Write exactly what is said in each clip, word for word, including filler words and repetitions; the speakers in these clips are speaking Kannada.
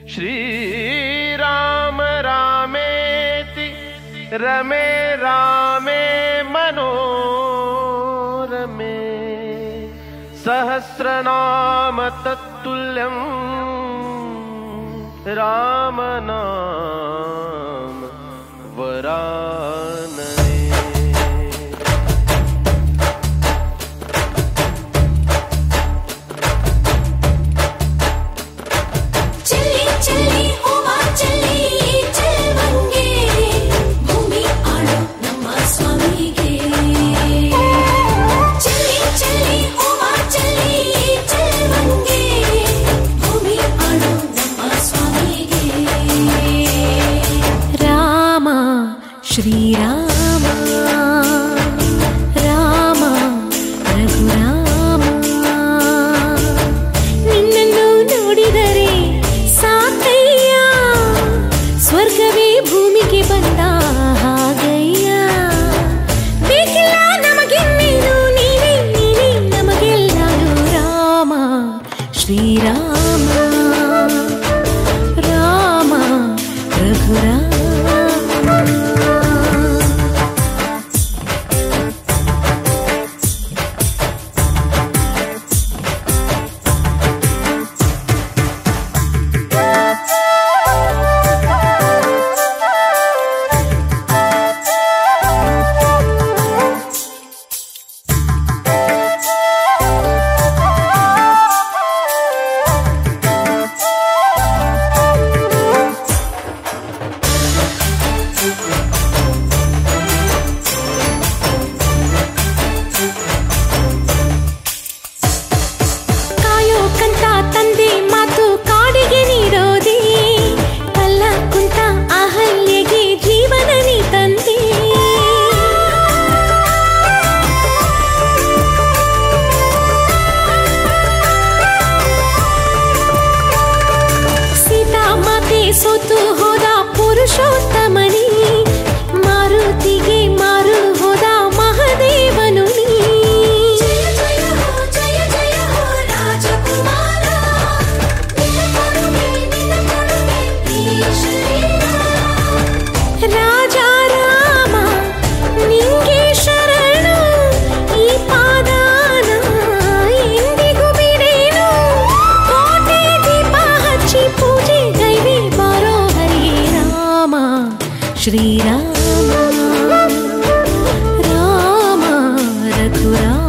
श्रीराम रामेति रमे रामे मनोरमे सहस्रनाम तत्तुल्यं राम नाम वरानने। श्री राम राम ರಘುರಾಮ ನಿನ್ನನ್ನು ನೋಡಿದರೆ ಸಾಕಯ್ಯ ಸ್ವರ್ಗವೇ ಭೂಮಿಗೆ ಬಂದ ಹಾಗಯ್ಯ ಬೇಕಿಲ್ಲ ನಮಗಿನ್ನೇನು ನೀನೇ ನೀನೇ ನಮಗೆಲ್ಲರೂ ರಾಮ ಶ್ರೀರಾಮ ರಾಮ ರಘುರಾಮ ಸೋತು ಹೋದ ಪುರುಷೋತ್ತಮನಿ ಮಾರುತಿಗೆ ಮಾರು ಹೋದ ಮಹದೇವನು ನೀ ಜಯ ಜಯ ಹೋ ಜಯ ಜಯ ಹೋ ರಾಜಕುಮಾರ ರಾಜ ರಾಮ ನಿಂಗೆ ಶರಣು ಈ ಪಾದಾನ ಎಂದಿಗೂ ಬಿಡೇನು ಕೋಟೆ ದೀಪ ಹಚ್ಚಿ ಪೂಜೆ ಗೈವೆ ಬಾರೋ ಹರಿ ರಾಮ ಶ್ರೀರಾಮ ರಾಮ ರಘುರಾಮ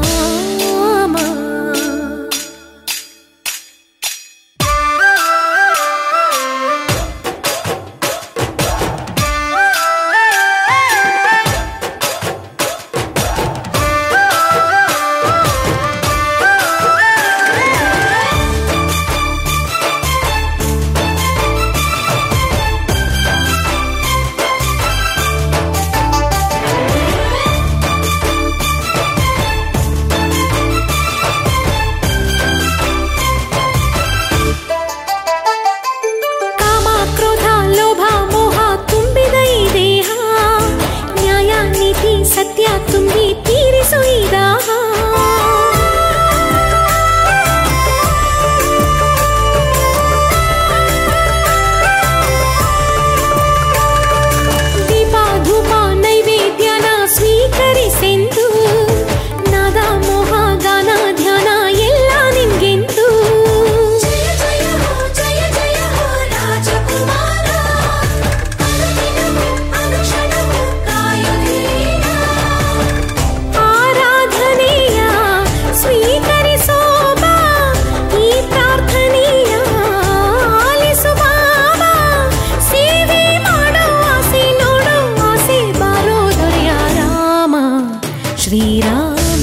ಸತ್ಯ ತುಂಬಿ ತೀರಿಸು ಈ ದಾಹ ದೀಪ ಧೂಪ ನೈವೇದ್ಯನ ಸ್ವೀಕರಿಸೆಂದು ನಾದ ಮೋಹ ಗಾನ ಧ್ಯಾನ ಎಲ್ಲ ನಿಂಗೆಂದು ಜಯ ಜಯ ಹೋ ಜಯ ಜಯ ಹೋ ರಾಜಕುಮಾರ ಅನುಕ್ಷಣವೂ ಕಾಯುವುದೇ ಆರಾಧನೆಯ ಸ್ವೀಕರಿಸೋ ಬಾ ಈ ಪ್ರಾರ್ಥನೆಯ ಆಲಿಸು ಬಾಬಾ ಸೇವೆ ಮಾಡೋ ಆಸೆ ನೋಡೋ ಆಸೆ ಬಾರೋ ದೊರೆಯ ರಾಮ ಶ್ರೀರಾಮ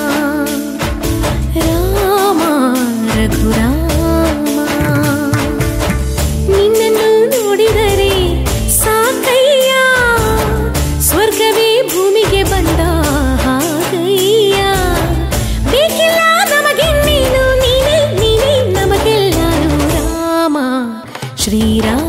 ರಾಮ ರಘುರಾಮ ನಿನ್ನನ್ನು ನೋಡಿದರೆ ಸಾಕಯ್ಯ ಸ್ವರ್ಗವೇ ಭೂಮಿಗೆ ಬಂದ ಹಾಗಯ್ಯ ಬೇಕಿಲ್ಲ ನಮಗಿನ್ನೇನು ನೀನೇ ನೀನೇ ನಮಗೆಲ್ಲರೂ ರಾಮ ಶ್ರೀರಾಮ